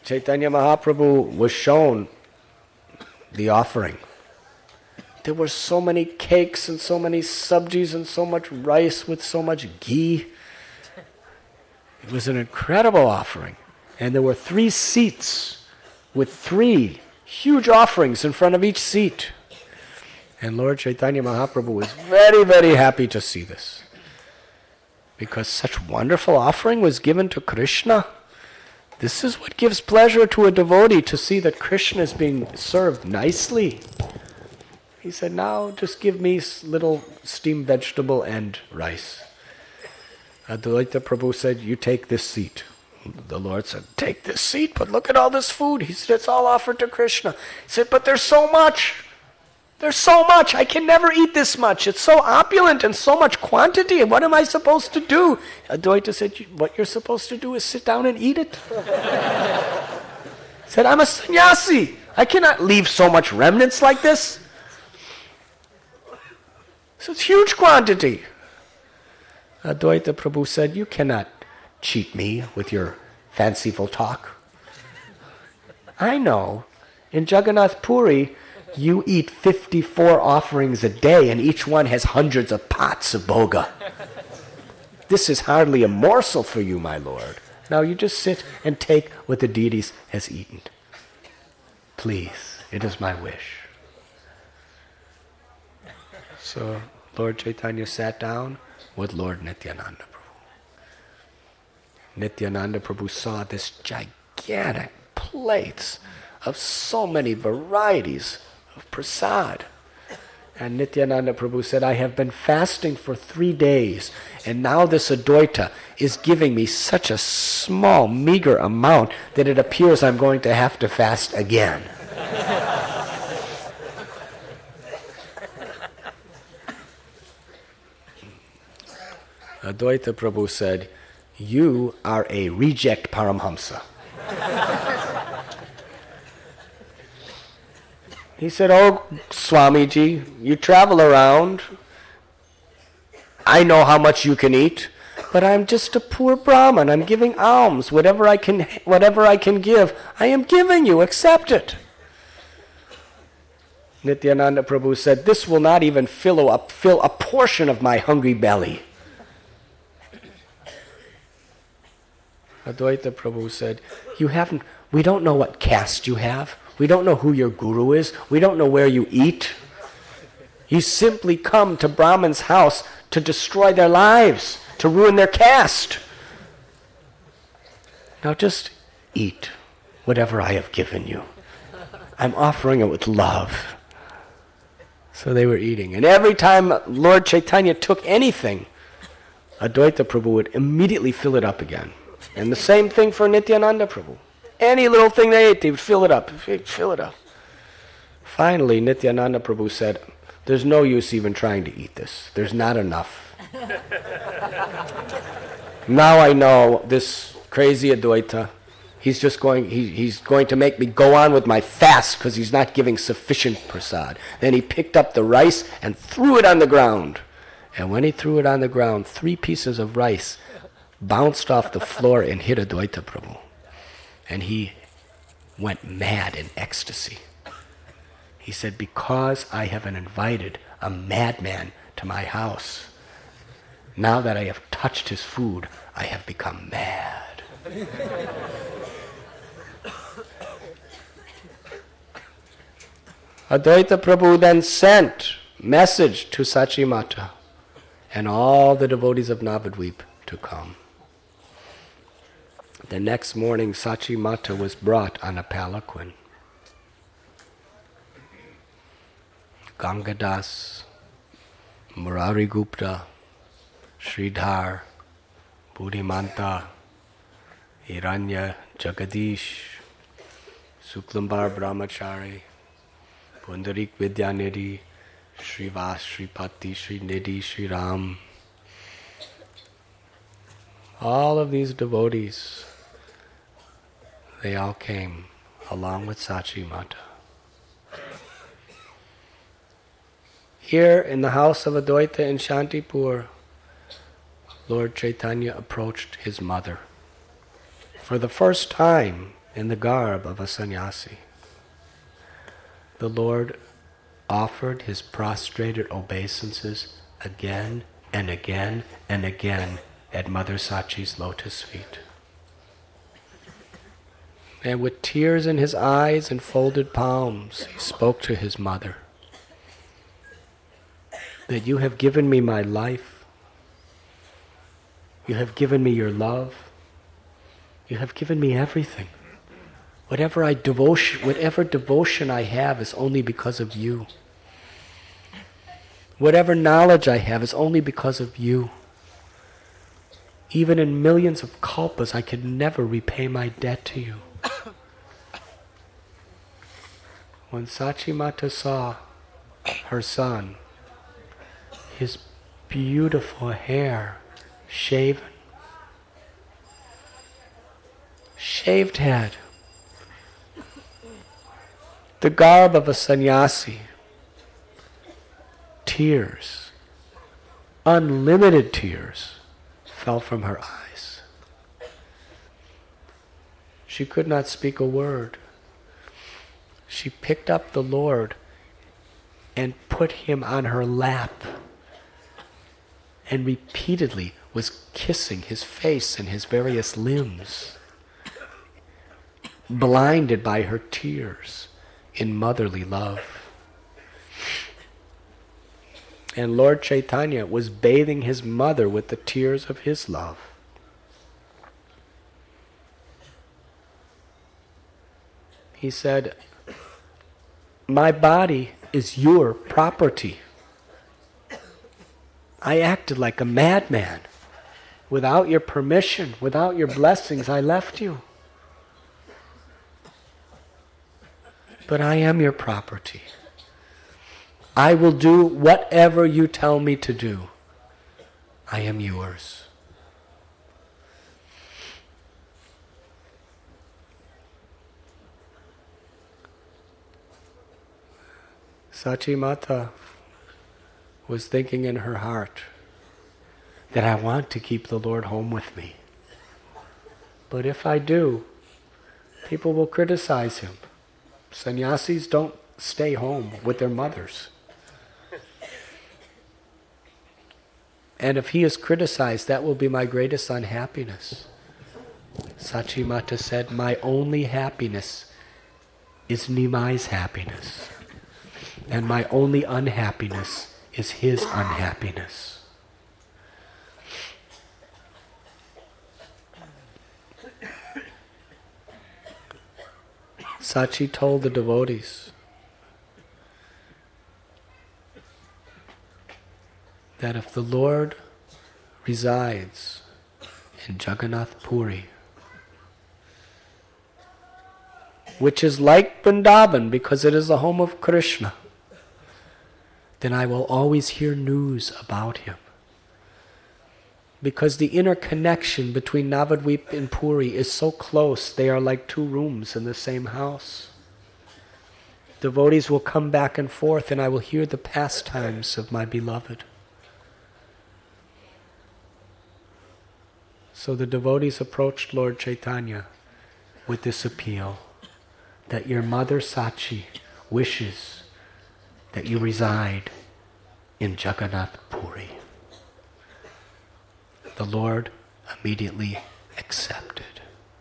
Chaitanya Mahaprabhu was shown the offering. There were so many cakes and so many sabjis and so much rice with so much ghee. It was an incredible offering. And there were 3 seats with 3 huge offerings in front of each seat. And Lord Chaitanya Mahaprabhu was very, very happy to see this. Because such wonderful offering was given to Krishna. This is what gives pleasure to a devotee, to see that Krishna is being served nicely. He said, now just give me little steamed vegetable and rice. Advaita Prabhu said, you take this seat. The Lord said, take this seat, but look at all this food. He said, it's all offered to Krishna. He said, but there's so much. There's so much. I can never eat this much. It's so opulent and so much quantity. And what am I supposed to do? Advaita said, what you're supposed to do is sit down and eat it. He said, I'm a sannyasi. I cannot leave so much remnants like this. So it's huge quantity. Advaita Prabhu said, you cannot cheat me with your fanciful talk. I know. In Jagannath Puri, you eat 54 offerings a day, and each one has hundreds of pots of bhoga. This is hardly a morsel for you, my Lord. Now you just sit and take what the deities has eaten. Please, it is my wish. So Lord Chaitanya sat down with Lord Nityananda Prabhu. Nityananda Prabhu saw this gigantic plates of so many varieties of prasad. And Nityananda Prabhu said, I have been fasting for 3 days, and now this Advaita is giving me such a small, meager amount that it appears I'm going to have to fast again. Advaita Prabhu said, you are a reject Paramhamsa. He said, oh, Swamiji, you travel around. I know how much you can eat, but I'm just a poor Brahmin. I'm giving alms. Whatever I can give, I am giving you. Accept it. Nityananda Prabhu said, this will not even fill a portion of my hungry belly. Advaita Prabhu said, we don't know what caste you have. We don't know who your guru is. We don't know where you eat. You simply come to Brahman's house to destroy their lives, to ruin their caste. Now just eat whatever I have given you. I'm offering it with love. So they were eating. And every time Lord Chaitanya took anything, Advaita Prabhu would immediately fill it up again. And the same thing for Nityananda Prabhu. Any little thing they ate, they would fill it up. Fill it up. Finally, Nityananda Prabhu said, there's no use even trying to eat this. There's not enough. Now I know this crazy Advaita, he's going to make me go on with my fast because he's not giving sufficient prasad. Then he picked up the rice and threw it on the ground. And when he threw it on the ground, 3 pieces of rice bounced off the floor and hit Advaita Prabhu. And he went mad in ecstasy. He said, because I have invited a madman to my house, now that I have touched his food, I have become mad. Advaita Prabhu then sent message to Sachi Mata and all the devotees of Navadvip to come. The next morning, Sachi Mata was brought on a palanquin. Gangadas, Murari Gupta, Sridhar, Buddhimanta, Hiranya, Jagadish, Suklambar Brahmachari, Pundarik Vidyanidhi, Srivas, Sripati, Srinidhi, Sri Ram. All of these devotees, they all came along with Sachi Mata. Here in the house of Advaita in Shantipur, Lord Chaitanya approached his mother. For the first time, in the garb of a sannyasi. The Lord offered his prostrated obeisances again and again and again at Mother Sachi's lotus feet. And with tears in his eyes and folded palms, he spoke to his mother, that you have given me my life, you have given me your love, you have given me everything. Whatever devotion I have is only because of you. Whatever knowledge I have is only because of you. Even in millions of kalpas, I could never repay my debt to you. When Sachimata saw her son, his beautiful hair shaven, shaved head, the garb of a sannyasi, tears, unlimited tears, fell from her eyes. She could not speak a word. She picked up the Lord and put him on her lap and repeatedly was kissing his face and his various limbs, blinded by her tears in motherly love. And Lord Chaitanya was bathing his mother with the tears of his love. He said, my body is your property. I acted like a madman. Without your permission, without your blessings, I left you. But I am your property. I will do whatever you tell me to do. I am yours. Sachimata was thinking in her heart that I want to keep the Lord home with me. But if I do, people will criticize him. Sannyasis don't stay home with their mothers. And if he is criticized, that will be my greatest unhappiness. Sachimata said, my only happiness is Nimai's happiness. And my only unhappiness is his unhappiness. Sachi told the devotees that if the Lord resides in Jagannath Puri, which is like Vrindavan because it is the home of Krishna, then I will always hear news about him. Because the interconnection between Navadvip and Puri is so close, they are like two rooms in the same house. Devotees will come back and forth and I will hear the pastimes of my beloved. So the devotees approached Lord Chaitanya with this appeal, that your mother Sachi wishes that you reside in Jagannath Puri. The Lord immediately accepted.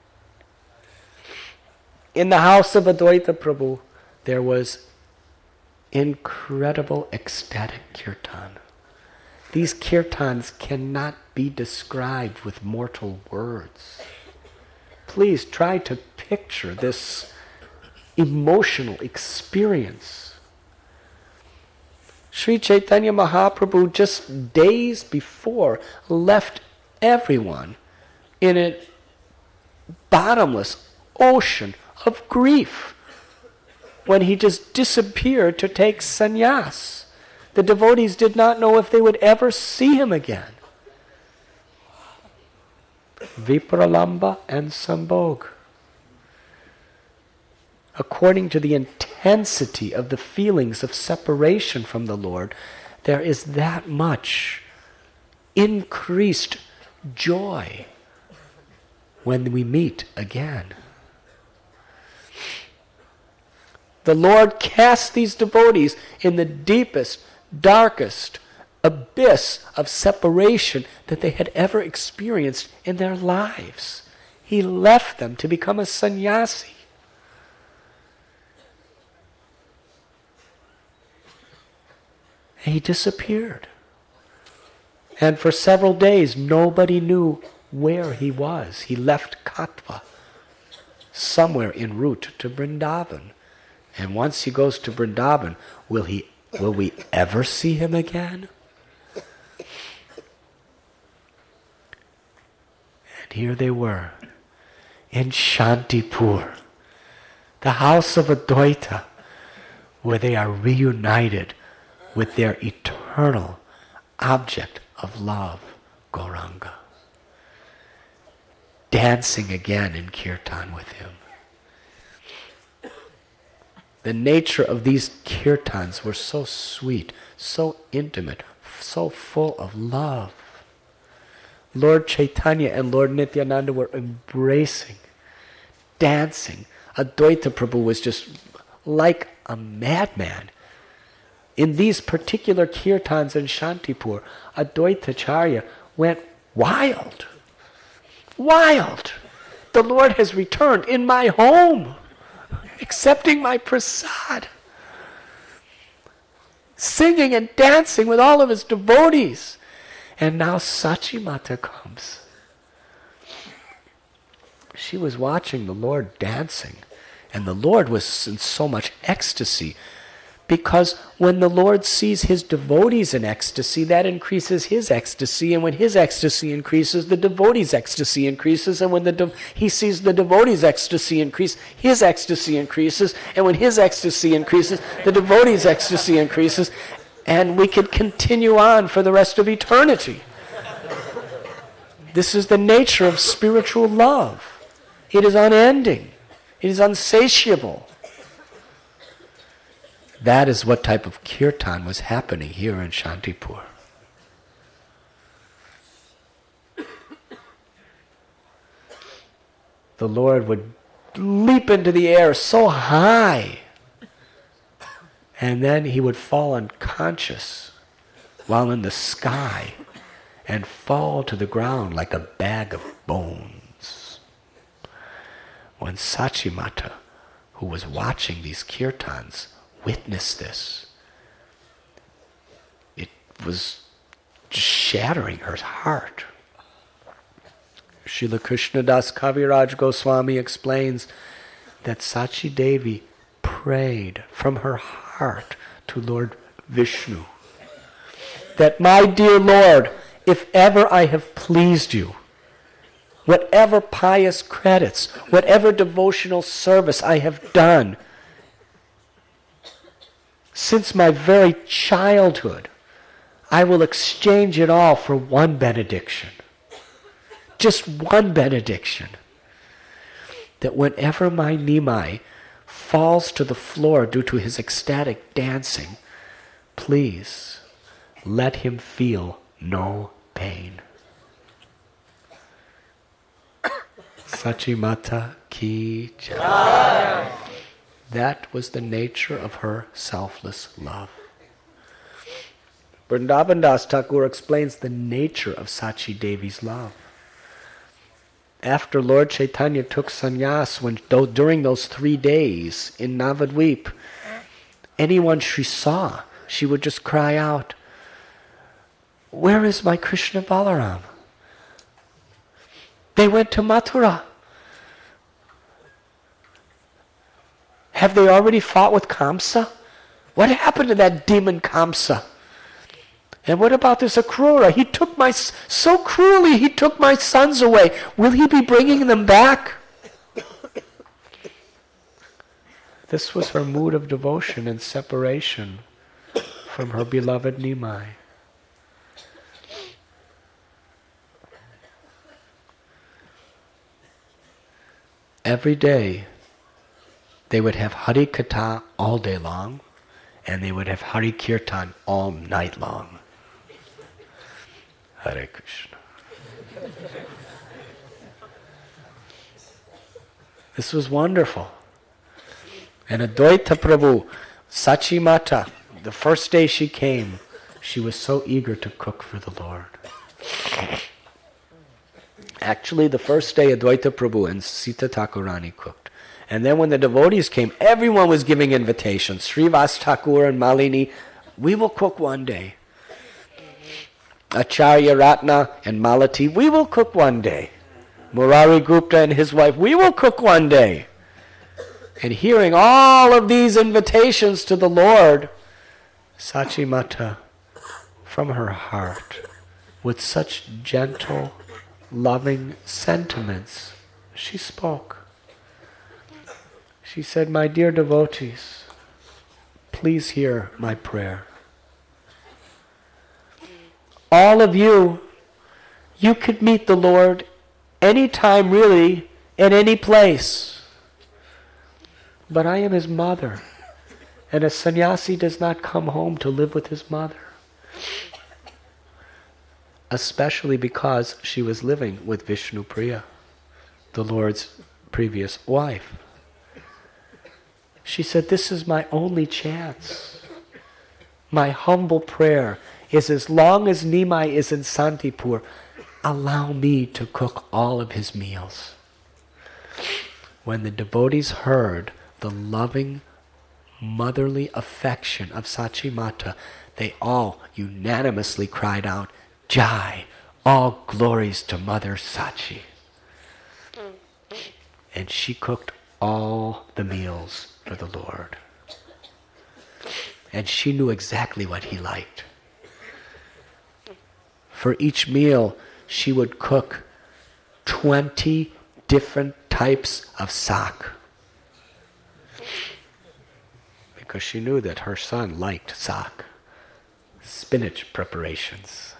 In the house of Advaita Prabhu, there was incredible ecstatic kirtan. These kirtans cannot be described with mortal words. Please try to picture this emotional experience. Sri Chaitanya Mahaprabhu just days before left everyone in a bottomless ocean of grief when he just disappeared to take sannyas. The devotees did not know if they would ever see him again. Vipralamba and Sambhog. According to the intensity of the feelings of separation from the Lord, there is that much increased joy when we meet again. The Lord cast these devotees in the deepest, darkest abyss of separation that they had ever experienced in their lives. He left them to become a sannyasi. And he disappeared. And for several days, nobody knew where he was. He left Katwa, somewhere en route to Vrindavan. And once he goes to Vrindavan, will we ever see him again? And here they were, in Shantipur, the house of Advaita, where they are reunited with their eternal object of love, Gauranga, dancing again in kirtan with him. The nature of these kirtans were so sweet, so intimate, so full of love. Lord Chaitanya and Lord Nityananda were embracing, dancing. Advaita Prabhu was just like a madman. In these particular kirtans in Shantipur, Advaitacharya went wild. Wild! The Lord has returned in my home, accepting my prasad, singing and dancing with all of his devotees. And now Sachi Mata comes. She was watching the Lord dancing, and the Lord was in so much ecstasy, because when the Lord sees his devotees in ecstasy, that increases his ecstasy, and when his ecstasy increases, the devotees' ecstasy increases, and when he sees the devotees' ecstasy increase, his ecstasy increases, and when his ecstasy increases, the devotees' ecstasy increases, and we could continue on for the rest of eternity. This is the nature of spiritual love. It is unending. It is unsatiable. That is what type of kirtan was happening here in Shantipur. The Lord would leap into the air so high, and then he would fall unconscious while in the sky and fall to the ground like a bag of bones. When Sachimata, who was watching these kirtans, witnessed this, it was just shattering her heart. Srila Krishnadas Kaviraj Goswami explains that Sachi Devi prayed from her heart to Lord Vishnu that, my dear Lord, if ever I have pleased you, whatever pious credits, whatever devotional service I have done, since my very childhood, I will exchange it all for one benediction. Just one benediction. That whenever my Nimai falls to the floor due to his ecstatic dancing, please let him feel no pain. Sachimata ki jai. That was the nature of her selfless love. Vrindavan Das Thakur explains the nature of Sachi Devi's love. After Lord Chaitanya took sannyas, during those 3 days in Navadvip, anyone she saw, she would just cry out, "Where is my Krishna Balaram? They went to Mathura. Have they already fought with Kamsa? What happened to that demon Kamsa? And what about this Akrura? So cruelly he took my sons away. Will he be bringing them back?" This was her mood of devotion and separation from her beloved Nimai. Every day, they would have Hari Katha all day long, and they would have Hari Kirtan all night long. Hare Krishna. This was wonderful. And Advaita Prabhu, Sachi Mata, the first day she came, she was so eager to cook for the Lord. Actually, the first day Advaita Prabhu and Sita Thakurani cooked. And then when the devotees came, everyone was giving invitations. Srivas Thakur and Malini, we will cook one day. Acharya Ratna and Malati, we will cook one day. Murari Gupta and his wife, we will cook one day. And hearing all of these invitations to the Lord, Sachi Mata, from her heart, with such gentle, loving sentiments, she spoke. She said, my dear devotees, please hear my prayer. All of you could meet the Lord anytime really, in any place. But I am his mother, and a sannyasi does not come home to live with his mother. Especially because she was living with Vishnu Priya, the Lord's previous wife. She said, this is my only chance. My humble prayer is, as long as Nimai is in Santipur, allow me to cook all of his meals. When the devotees heard the loving, motherly affection of Sachi Mata, they all unanimously cried out, Jai, all glories to Mother Sachi. And she cooked all the meals for the Lord. And she knew exactly what he liked. For each meal, she would cook 20 different types of sak. Because she knew that her son liked sak, spinach preparations.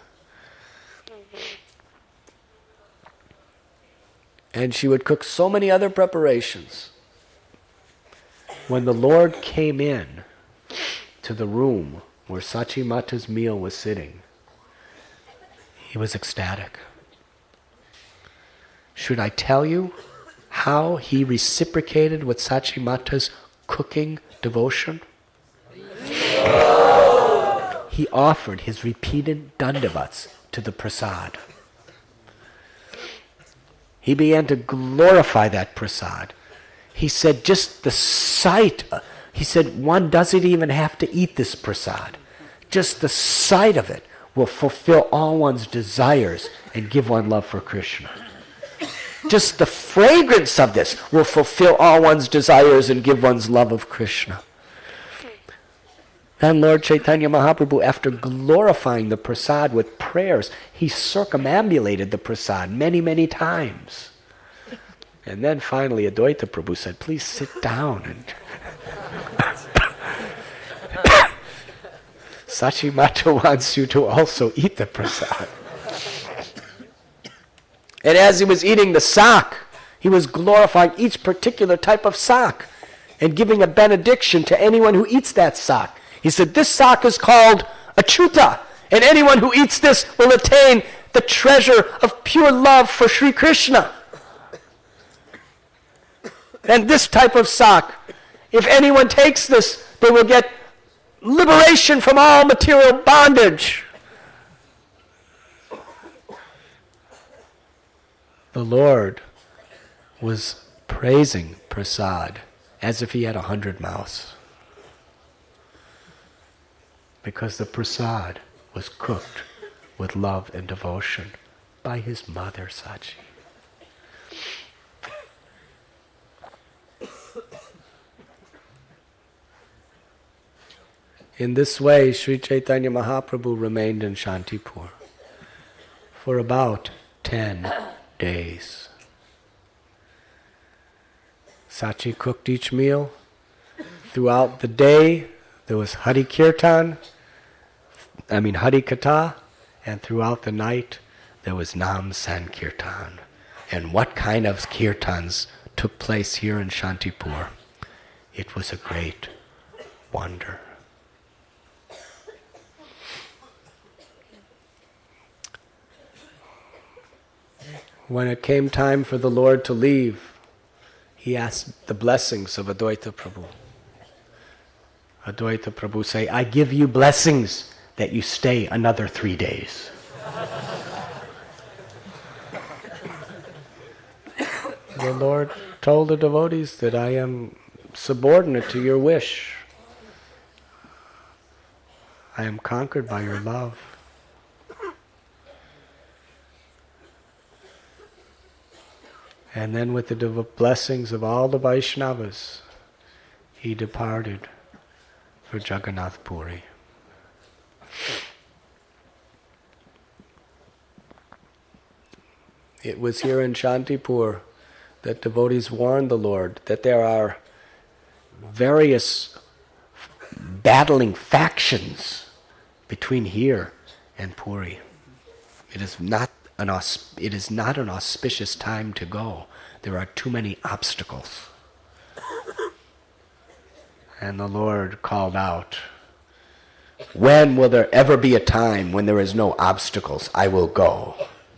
And she would cook so many other preparations. When the Lord came in to the room where Sachi Mata's meal was sitting, he was ecstatic. Should I tell you how he reciprocated with Sachi Mata's cooking devotion? He offered his repeated dandavats to the prasad. He began to glorify that prasad. He said just the sight, he said one doesn't even have to eat this prasad. Just the sight of it will fulfill all one's desires and give one love for Krishna. Just the fragrance of this will fulfill all one's desires and give one's love of Krishna. Then Lord Chaitanya Mahaprabhu, after glorifying the prasad with prayers, he circumambulated the prasad many, many times. And then finally Advaita Prabhu said, please sit down. And Sachi Mata wants you to also eat the prasad. And as he was eating the sak, he was glorifying each particular type of sak and giving a benediction to anyone who eats that sak. He said, this sak is called Achyuta, and anyone who eats this will attain the treasure of pure love for Sri Krishna. And this type of sak, if anyone takes this, they will get liberation from all material bondage. The Lord was praising prasad as if he had 100 mouths. Because the prasad was cooked with love and devotion by his mother, Sachi. In this way, Sri Chaitanya Mahaprabhu remained in Shantipur for about 10 days. Sachi cooked each meal. Throughout the day, there was Hari Katha, and throughout the night, there was Nam Sankirtan. And what kind of kirtans took place here in Shantipur? It was a great wonder. When it came time for the Lord to leave, he asked the blessings of Advaita Prabhu. Advaita Prabhu say, I give you blessings that you stay another 3 days. The Lord told the devotees that I am subordinate to your wish. I am conquered by your love. And then with the blessings of all the Vaishnavas, he departed for Jagannath Puri. It was here in Shantipur that devotees warned the Lord that there are various battling factions between here and Puri. It is not an auspicious time to go. There are too many obstacles. And the Lord called out, when will there ever be a time when there is no obstacles? I will go.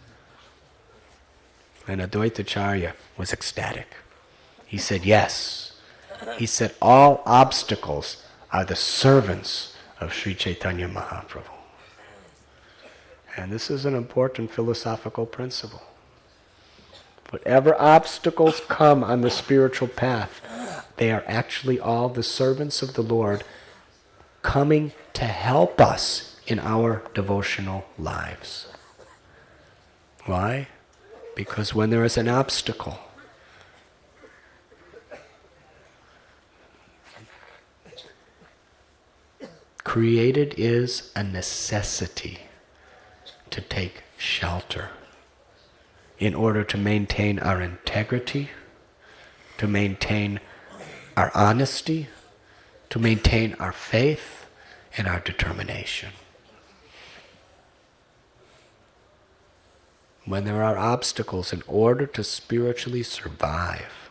And Advaitacharya was ecstatic. He said, yes. He said, all obstacles are the servants of Sri Chaitanya Mahaprabhu. And this is an important philosophical principle. Whatever obstacles come on the spiritual path, they are actually all the servants of the Lord coming to help us in our devotional lives. Why? Because when there is an obstacle, created is a necessity to take shelter in order to maintain our integrity, to maintain our honesty, to maintain our faith and our determination. When there are obstacles, in order to spiritually survive,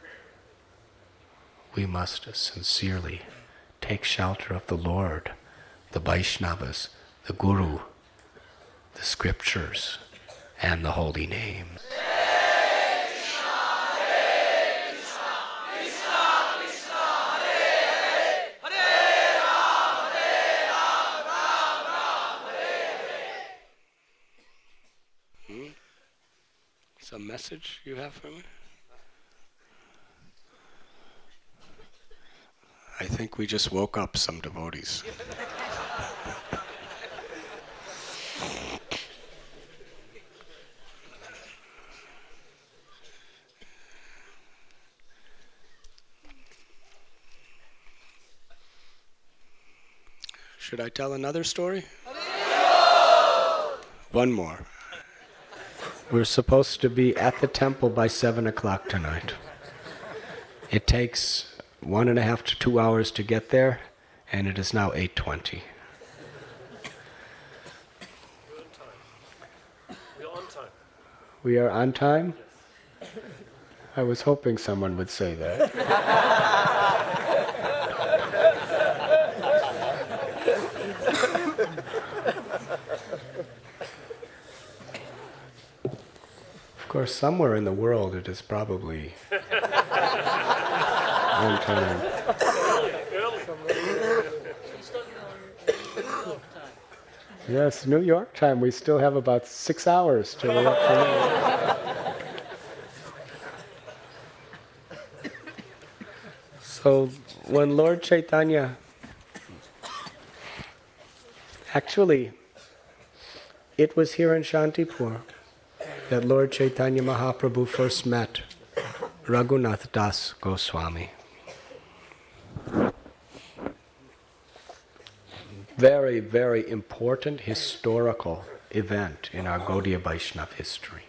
we must sincerely take shelter of the Lord, the Vaishnavas, the Guru, the Scriptures, and the holy name. Some message you have for me? I think we just woke up some devotees. Should I tell another story? One more. We're supposed to be at the temple by 7 o'clock tonight. It takes 1.5 to 2 hours to get there, and it is now 8:20. We're on time. We are on time? I was hoping someone would say that. Of course, somewhere in the world it is probably on time. Yes, New York time. We still have about 6 hours till we're up to So when Lord Chaitanya, actually, it was here in Shantipur that Lord Chaitanya Mahaprabhu first met Raghunath Das Goswami. Very, very important historical event in our Gaudiya Vaishnava history.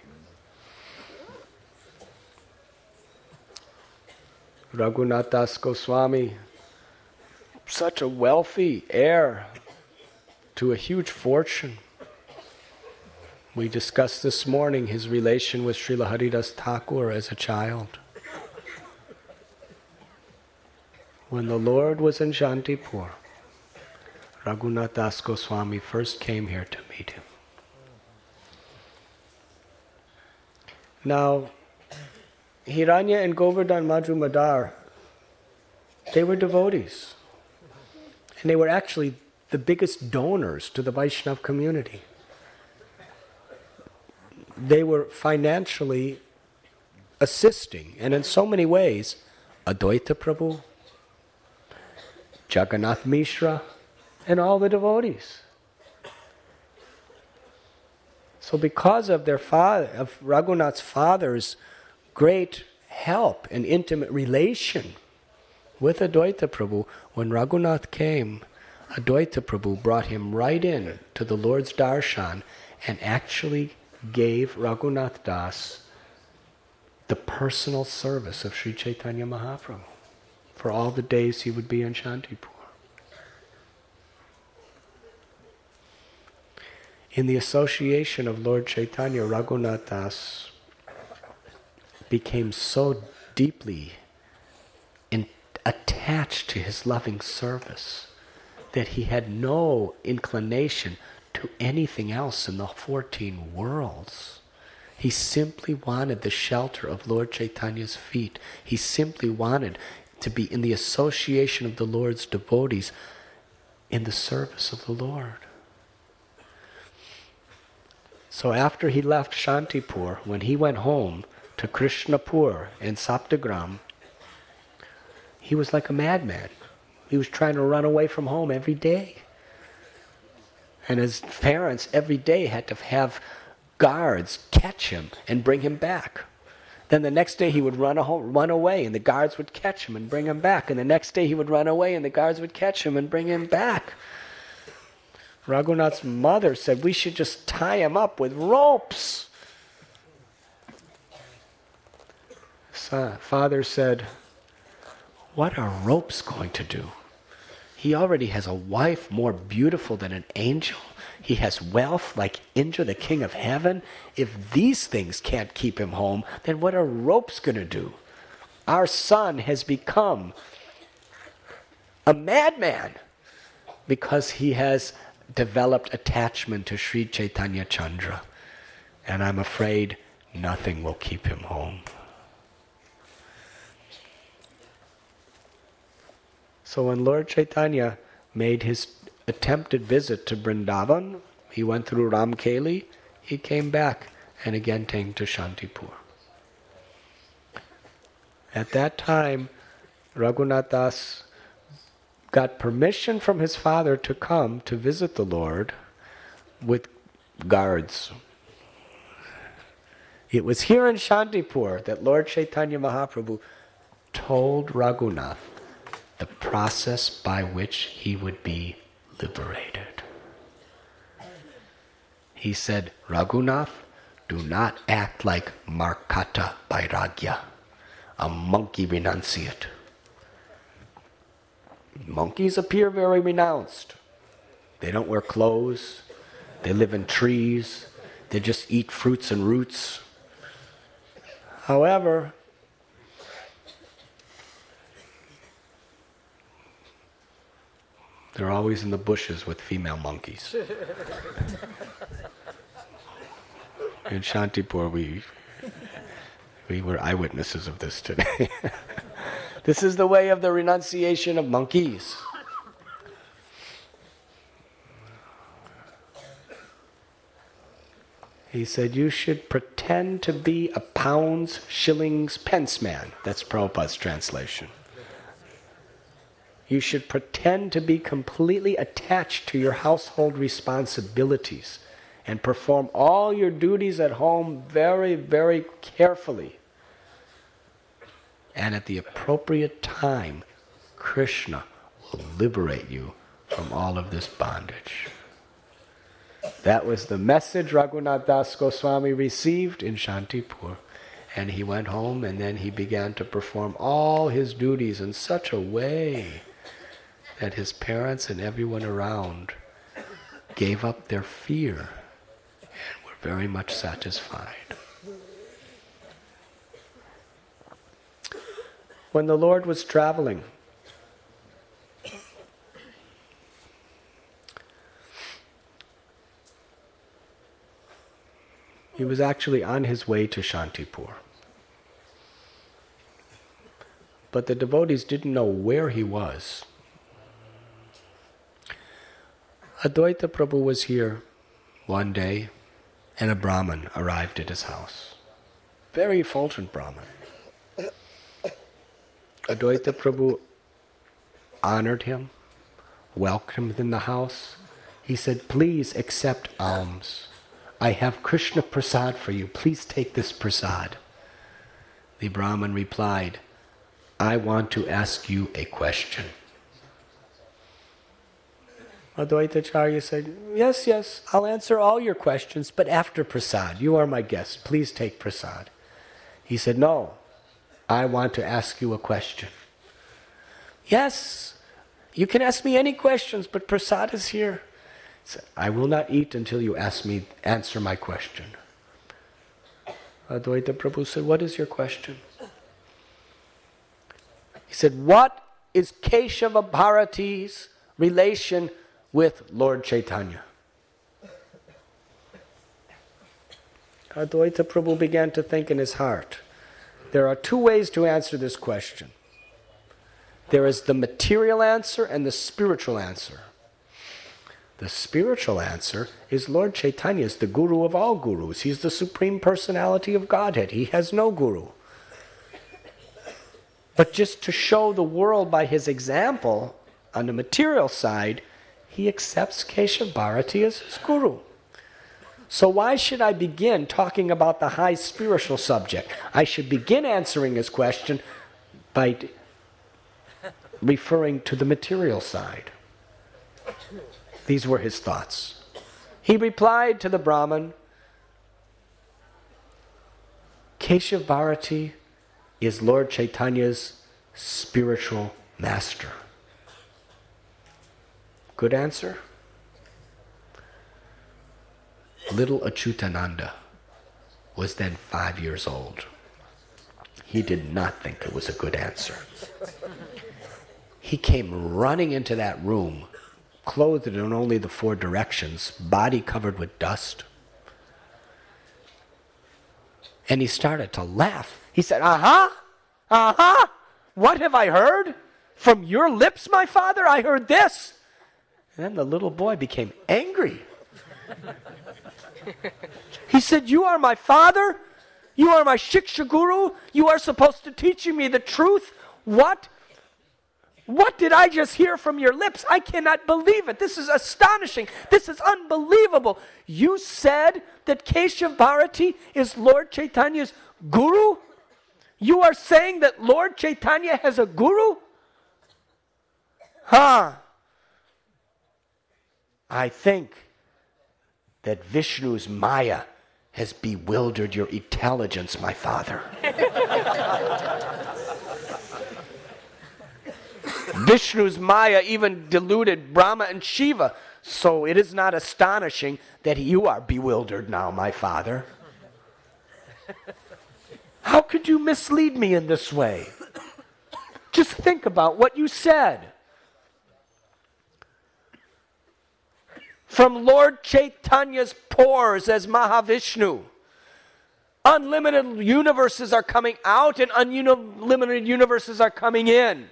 Raghunath Das Goswami, such a wealthy heir to a huge fortune. We discussed this morning his relation with Srila Haridas Thakur as a child. When the Lord was in Shantipur, Raghunath Das Goswami first came here to meet him. Now, Hiranya and Govardhan Majumdar, they were devotees. And they were actually the biggest donors to the Vaishnav community. They were financially assisting, and in so many ways, Advaita Prabhu, Jagannath Mishra, and all the devotees. So because of their father, of Raghunath's father's great help and intimate relation with Advaita Prabhu, when Raghunath came, Advaita Prabhu brought him right in to the Lord's darshan and actually gave Raghunath Das the personal service of Sri Chaitanya Mahaprabhu for all the days he would be in Shantipur. In the association of Lord Chaitanya, Raghunath Das became so deeply attached to his loving service that he had no inclination to anything else in the 14 worlds. He simply wanted the shelter of Lord Chaitanya's feet. He simply wanted to be in the association of the Lord's devotees in the service of the Lord. So after he left Shantipur, when he went home to Krishnapur in Saptagram, he was like a madman. He was trying to run away from home every day. And his parents every day had to have guards catch him and bring him back. Then the next day he would run away and the guards would catch him and bring him back. And the next day he would run away and the guards would catch him and bring him back. Raghunath's mother said, we should just tie him up with ropes. Father said, what are ropes going to do? He already has a wife more beautiful than an angel. He has wealth like Indra, the king of heaven. If these things can't keep him home, then what are ropes going to do? Our son has become a madman because he has developed attachment to Sri Chaitanya Chandra. And I'm afraid nothing will keep him home. So when Lord Chaitanya made his attempted visit to Vrindavan, he went through Ramkeli, he came back and again came to Shantipur. At that time, Raghunath Das got permission from his father to come to visit the Lord with guards. It was here in Shantipur that Lord Chaitanya Mahaprabhu told Raghunath the process by which he would be liberated. He said, Raghunath, do not act like Markata Vairagya, a monkey renunciate. Monkeys appear very renounced. They don't wear clothes. They live in trees. They just eat fruits and roots. However, they're always in the bushes with female monkeys. In Shantipur, we were eyewitnesses of this today. This is the way of the renunciation of monkeys. He said, you should pretend to be a pounds, shillings, pence man. That's Prabhupada's translation. You should pretend to be completely attached to your household responsibilities and perform all your duties at home very, very carefully. And at the appropriate time, Krishna will liberate you from all of this bondage. That was the message Raghunath Das Goswami received in Shantipur. And he went home and then he began to perform all his duties in such a way that his parents and everyone around gave up their fear and were very much satisfied. When the Lord was traveling, he was actually on his way to Shantipur. But the devotees didn't know where he was. Advaita Prabhu was here one day, and a Brahmin arrived at his house. Very effulgent Brahmin. Advaita Prabhu honored him, welcomed him in the house. He said, "Please accept alms. I have Krishna prasad for you. Please take this prasad." The Brahmin replied, "I want to ask you a question." Advaitacharya said, yes, I'll answer all your questions, but after prasad. You are my guest. Please take prasad. He said, "No, I want to ask you a question." "Yes, you can ask me any questions, but prasad is here." He said, "I will not eat until you answer my question." Advaita Prabhu said, "What is your question?" He said, "What is Keshava Bharati's relation with Lord Chaitanya?" Advaita Prabhu began to think in his heart, there are two ways to answer this question. There is the material answer and the spiritual answer. The spiritual answer is Lord Chaitanya is the guru of all gurus. He's the Supreme Personality of Godhead. He has no guru. But just to show the world by his example, on the material side, he accepts Keshav Bharati as his guru. So why should I begin talking about the high spiritual subject? I should begin answering his question by referring to the material side. These were his thoughts. He replied to the Brahmin, "Keshav Bharati is Lord Chaitanya's spiritual master." Good answer? Little Achyutananda was then 5 years old. He did not think it was a good answer. He came running into that room, clothed in only the 4 directions, body covered with dust. And he started to laugh. He said, what have I heard? From your lips, my father, I heard this. And then the little boy became angry. He said, "You are my father? You are my Shiksha Guru? You are supposed to teach me the truth? What? What did I just hear from your lips? I cannot believe it. This is astonishing. This is unbelievable. You said that Keshav Bharati is Lord Chaitanya's guru? You are saying that Lord Chaitanya has a guru? I think that Vishnu's Maya has bewildered your intelligence, my father." Vishnu's Maya even deluded Brahma and Shiva, so it is not astonishing that you are bewildered now, my father. How could you mislead me in this way? Just think about what you said. From Lord Chaitanya's pores as Mahavishnu, unlimited universes are coming out and unlimited universes are coming in.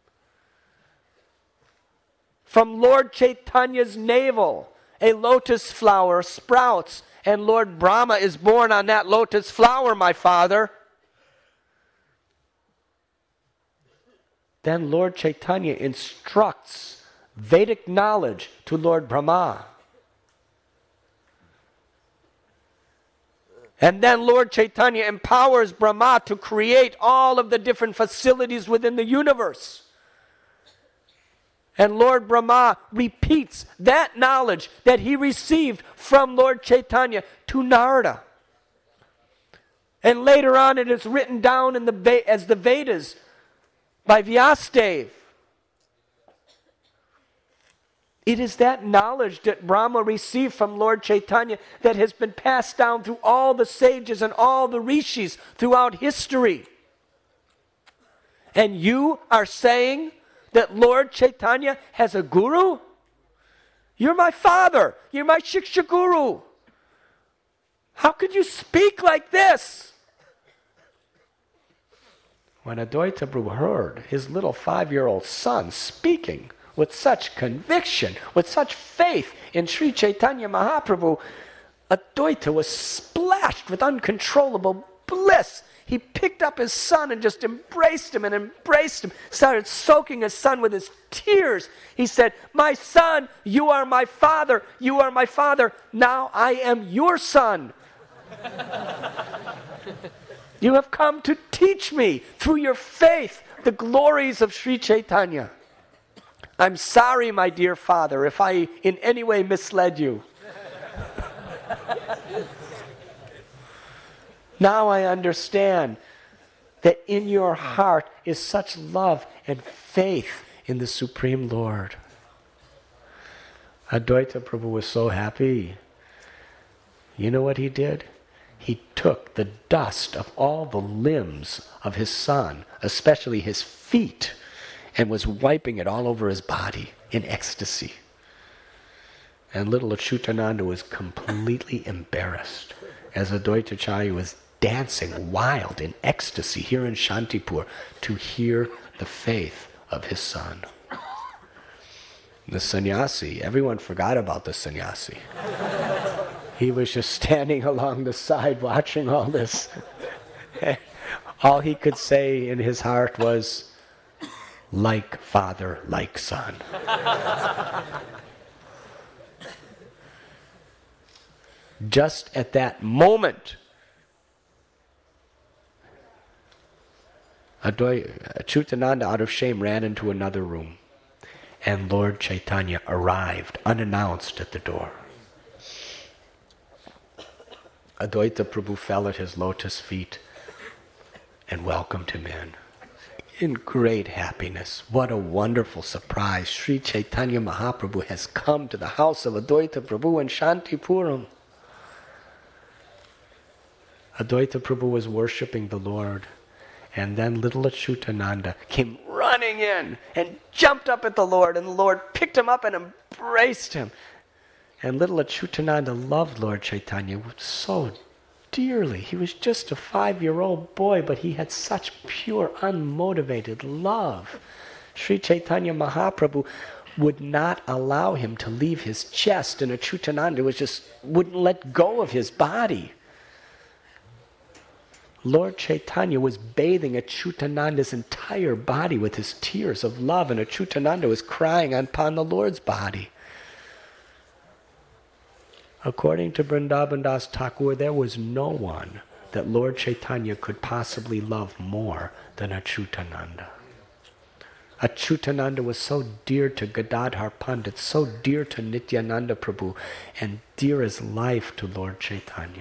From Lord Chaitanya's navel, a lotus flower sprouts, and Lord Brahma is born on that lotus flower, my father. Then Lord Chaitanya instructs Vedic knowledge to Lord Brahma. And then Lord Chaitanya empowers Brahma to create all of the different facilities within the universe. And Lord Brahma repeats that knowledge that he received from Lord Chaitanya to Narada. And later on it is written down in as the Vedas by Vyasadeva. It is that knowledge that Brahma received from Lord Chaitanya that has been passed down through all the sages and all the rishis throughout history. And you are saying that Lord Chaitanya has a guru? You're my father. You're my Shiksha Guru. How could you speak like this? When Advaita Prabhu heard his little 5-year-old son speaking with such conviction, with such faith in Sri Chaitanya Mahaprabhu, Advaita was splashed with uncontrollable bliss. He picked up his son and just embraced him, started soaking his son with his tears. He said, "My son, you are my father, you are my father. Now I am your son. You have come to teach me through your faith the glories of Sri Chaitanya. I'm sorry, my dear father, if I in any way misled you. Now I understand that in your heart is such love and faith in the Supreme Lord." Advaita Prabhu was so happy. You know what he did? He took the dust of all the limbs of his son, especially his feet, and was wiping it all over his body in ecstasy. And little Achyutananda was completely embarrassed as Advaitacharya was dancing wild in ecstasy here in Shantipur to hear the faith of his son. The sannyasi, everyone forgot about the sannyasi. He was just standing along the side watching all this. All he could say in his heart was, "Like father, like son." Just at that moment, Achyutananda, out of shame, ran into another room, and Lord Chaitanya arrived unannounced at the door. Advaita Prabhu fell at his lotus feet and welcomed him in great happiness. What a wonderful surprise. Sri Chaitanya Mahaprabhu has come to the house of Advaita Prabhu in Shantipuram. Advaita Prabhu was worshipping the Lord, and then little Achyutananda came running in and jumped up at the Lord, and the Lord picked him up and embraced him. And little Achyutananda loved Lord Chaitanya so dearly. He was just a 5-year-old boy, but he had such pure, unmotivated love. Sri Chaitanya Mahaprabhu would not allow him to leave his chest, and Achyutananda wouldn't let go of his body. Lord Chaitanya was bathing Achyutananda's entire body with his tears of love, and Achyutananda was crying upon the Lord's body. According to Vrindavan Das Thakur, there was no one that Lord Chaitanya could possibly love more than Achyutananda. Achyutananda was so dear to Gadadhar Pandit, so dear to Nityananda Prabhu, and dear as life to Lord Chaitanya.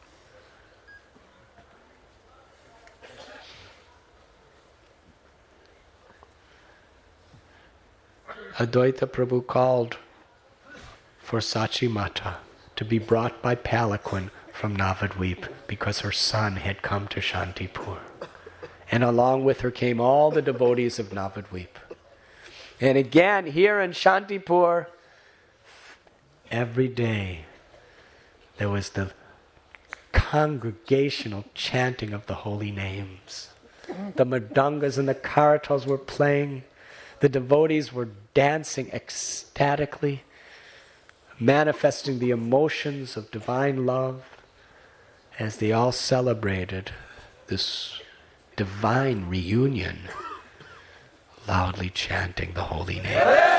Advaita Prabhu called for Sachi Mata to be brought by palanquin from Navadvip because her son had come to Shantipur. And along with her came all the devotees of Navadvip. And again, here in Shantipur, every day there was the congregational chanting of the holy names. The mridangas and the karatas were playing. The devotees were dancing ecstatically, manifesting the emotions of divine love as they all celebrated this divine reunion, loudly chanting the holy name.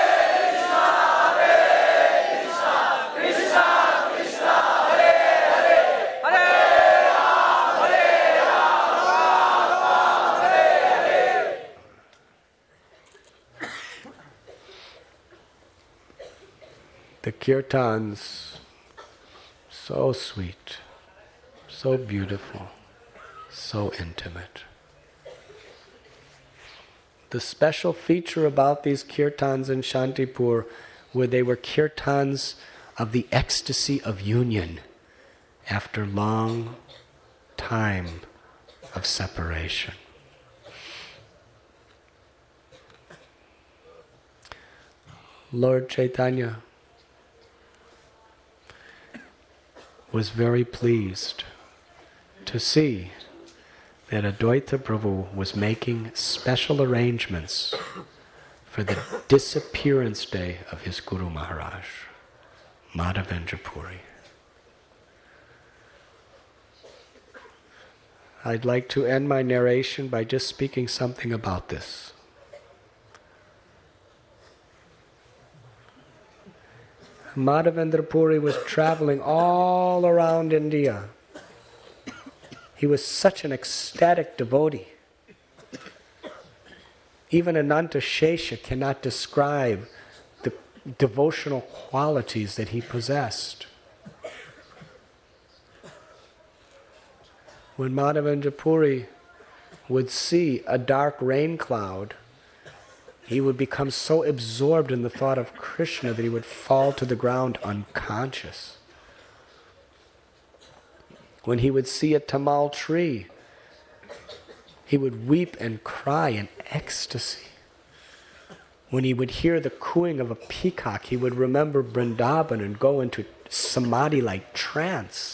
The kirtans, so sweet, so beautiful, so intimate. The special feature about these kirtans in Shantipur were they were kirtans of the ecstasy of union after long time of separation. Lord Chaitanya was very pleased to see that Advaita Prabhu was making special arrangements for the disappearance day of his Guru Maharaj, Madhavendra Puri. I'd like to end my narration by just speaking something about this. Madhavendra Puri was traveling all around India. He was such an ecstatic devotee. Even Ananta Shesha cannot describe the devotional qualities that he possessed. When Madhavendra Puri would see a dark rain cloud, he would become so absorbed in the thought of Krishna that he would fall to the ground unconscious. When he would see a tamal tree, he would weep and cry in ecstasy. When he would hear the cooing of a peacock, he would remember Vrindavan and go into samadhi-like trance.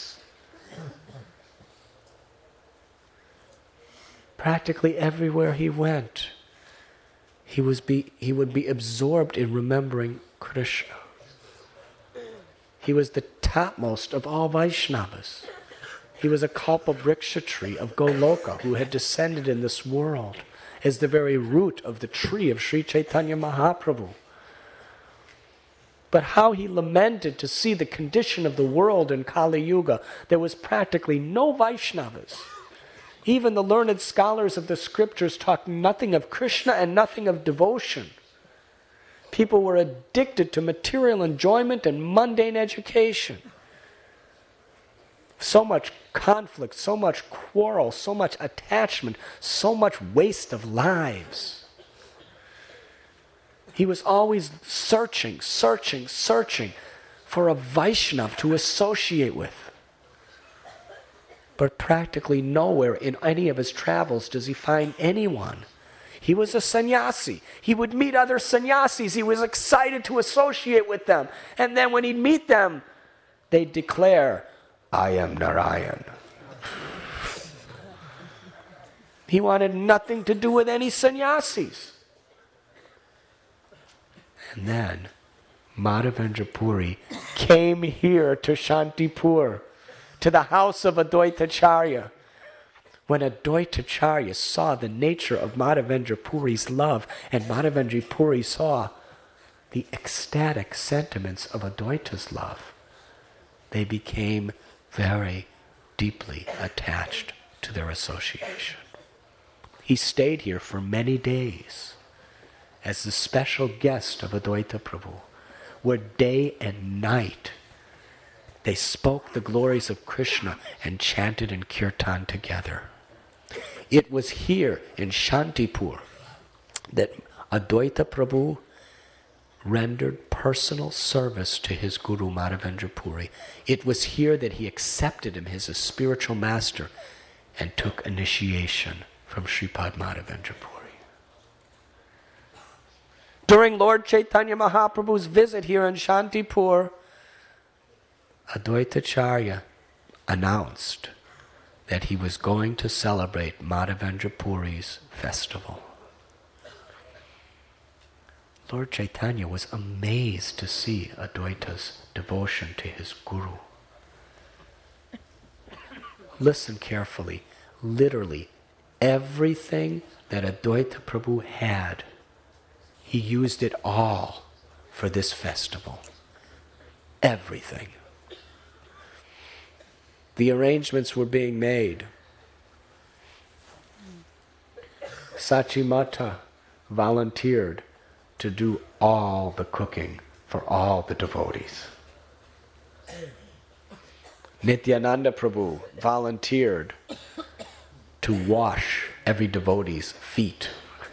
Practically everywhere he went, he would be absorbed in remembering Krishna. He was the topmost of all Vaishnavas. He was a Kalpavriksha tree of Goloka who had descended in this world as the very root of the tree of Sri Chaitanya Mahaprabhu. But how he lamented to see the condition of the world in Kali Yuga. There was practically no Vaishnavas. Even the learned scholars of the scriptures talk nothing of Krishna and nothing of devotion. People were addicted to material enjoyment and mundane education. So much conflict, so much quarrel, so much attachment, so much waste of lives. He was always searching for a Vaishnav to associate with. But practically nowhere in any of his travels does he find anyone. He was a sannyasi. He would meet other sannyasis. He was excited to associate with them. And then when he'd meet them, they'd declare, I am Narayan. He wanted nothing to do with any sannyasis. And then Madhavendra Puri came here to Shantipur, to the house of Advaitacharya. When Advaitacharya saw the nature of Madhavendra Puri's love, and Madhavendra Puri saw the ecstatic sentiments of Advaita's love, they became very deeply attached to their association. He stayed here for many days as the special guest of Advaita Prabhu, where day and night they spoke the glories of Krishna and chanted in kirtan together. It was here in Shantipur that Advaita Prabhu rendered personal service to his Guru Madhavendra Puri. It was here that he accepted him as a spiritual master and took initiation from Sripad Madhavendra Puri. During Lord Chaitanya Mahaprabhu's visit here in Shantipur, Advaitacharya announced that he was going to celebrate Madhavendra Puri's festival. Lord Chaitanya was amazed to see Advaita's devotion to his Guru. Listen carefully. Literally, everything that Advaita Prabhu had, he used it all for this festival. Everything. The arrangements were being made. Sachimata volunteered to do all the cooking for all the devotees. Nityananda Prabhu volunteered to wash every devotee's feet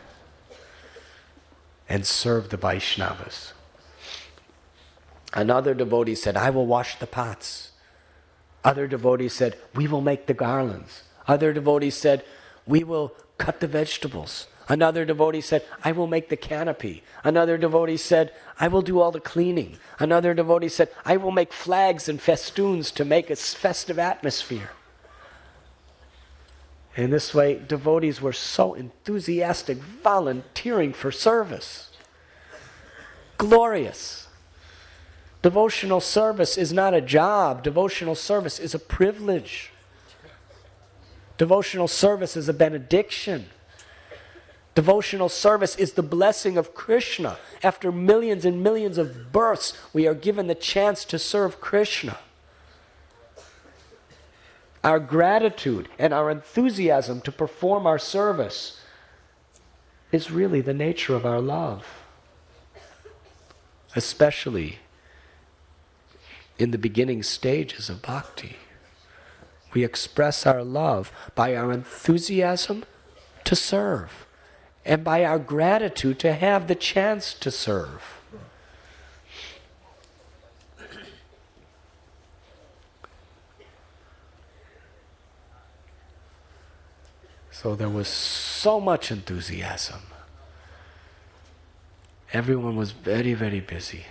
and serve the Vaishnavas. Another devotee said, I will wash the pots. Other devotees said, we will make the garlands. Other devotees said, we will cut the vegetables. Another devotee said, I will make the canopy. Another devotee said, I will do all the cleaning. Another devotee said, I will make flags and festoons to make a festive atmosphere. In this way, devotees were so enthusiastic, volunteering for service. Glorious. Devotional service is not a job. Devotional service is a privilege. Devotional service is a benediction. Devotional service is the blessing of Krishna. After millions and millions of births, we are given the chance to serve Krishna. Our gratitude and our enthusiasm to perform our service is really the nature of our love. Especially in the beginning stages of bhakti. We express our love by our enthusiasm to serve and by our gratitude to have the chance to serve. So there was so much enthusiasm. Everyone was very, very busy.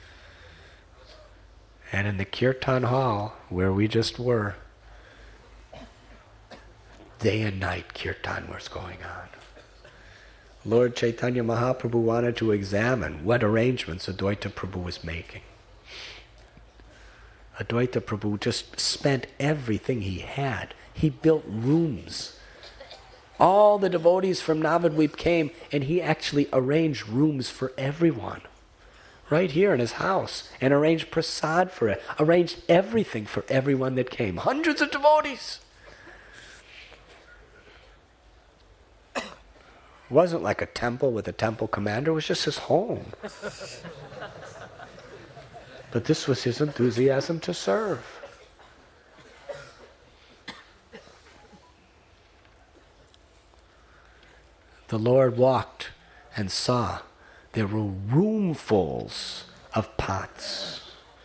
And in the kirtan hall, where we just were, day and night kirtan was going on. Lord Chaitanya Mahaprabhu wanted to examine what arrangements Advaita Prabhu was making. Advaita Prabhu just spent everything he had. He built rooms. All the devotees from Navadvip came, and he actually arranged rooms for everyone. Right here in his house. And arranged prasad for it. Arranged everything for everyone that came. Hundreds of devotees. It wasn't like a temple with a temple commander. It was just his home. But this was his enthusiasm to serve. The Lord walked and saw there were roomfuls of pots.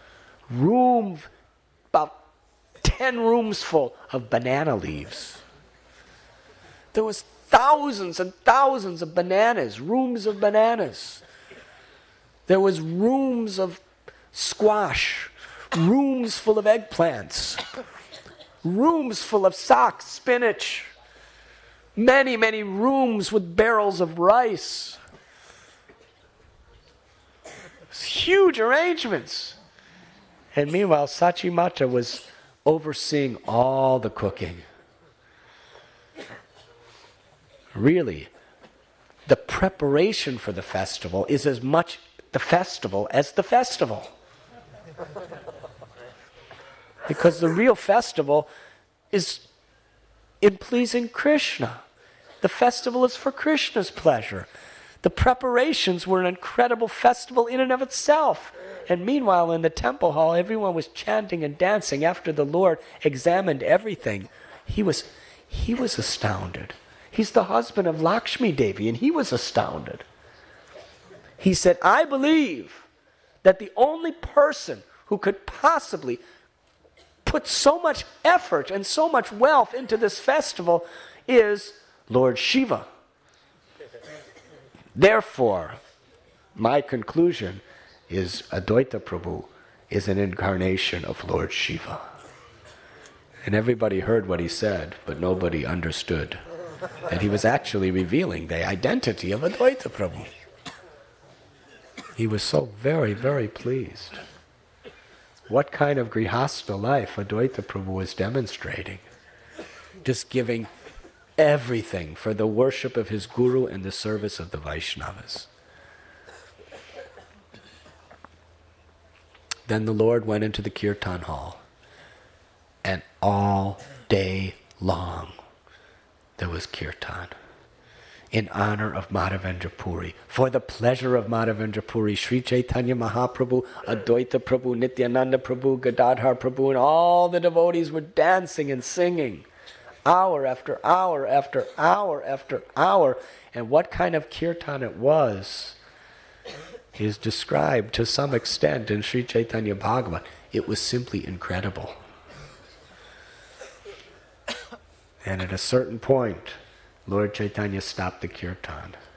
About 10 rooms full of banana leaves. There was thousands and thousands of bananas, rooms of bananas. There was rooms of squash, rooms full of eggplants, rooms full of socks, spinach, many, many rooms with barrels of rice. Huge arrangements. And meanwhile, Sachi Mata was overseeing all the cooking. Really, the preparation for the festival is as much the festival as the festival. Because the real festival is in pleasing Krishna. The festival is for Krishna's pleasure. The preparations were an incredible festival in and of itself. And meanwhile, in the temple hall, everyone was chanting and dancing after the Lord examined everything. He was astounded. He's the husband of Lakshmi Devi, and he was astounded. He said, I believe that the only person who could possibly put so much effort and so much wealth into this festival is Lord Shiva. Therefore, my conclusion is Advaita Prabhu is an incarnation of Lord Shiva. And everybody heard what he said, but nobody understood that he was actually revealing the identity of Advaita Prabhu. He was so very, very pleased. What kind of grihastha life Advaita Prabhu was demonstrating. Just giving everything for the worship of his guru and the service of the Vaishnavas. Then the Lord went into the kirtan hall, and all day long there was kirtan in honor of Madhavendra Puri. For the pleasure of Madhavendra Puri, Sri Chaitanya Mahaprabhu, Advaita Prabhu, Nityananda Prabhu, Gadadhar Prabhu, and all the devotees were dancing and singing hour after hour after hour after hour. And what kind of kirtan it was is described to some extent in Sri Chaitanya Bhagavat. It was simply incredible. And at a certain point, Lord Chaitanya stopped the kirtan.